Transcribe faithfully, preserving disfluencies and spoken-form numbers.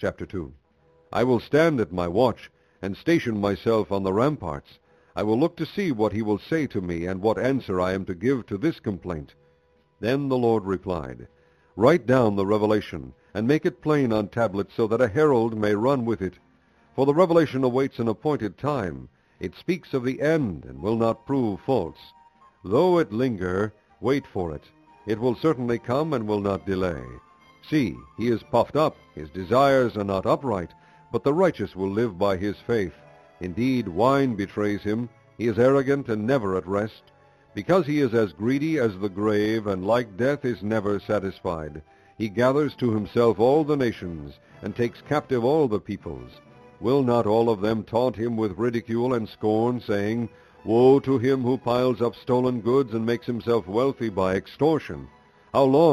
Chapter two. I will stand at my watch, and station myself on the ramparts. I will look to see what he will say to me, and what answer I am to give to this complaint. Then the Lord replied, Write down the revelation, and make it plain on tablets, so that a herald may run with it. For the revelation awaits an appointed time. It speaks of the end, and will not prove false. Though it linger, wait for it. It will certainly come, and will not delay. See, he is puffed up, his desires are not upright, but the righteous will live by his faith. Indeed, wine betrays him. He is arrogant and never at rest. Because he is as greedy as the grave, and like death is never satisfied. He gathers to himself all the nations, and takes captive all the peoples. Will not all of them taunt him with ridicule and scorn, saying, Woe to him who piles up stolen goods and makes himself wealthy by extortion! How long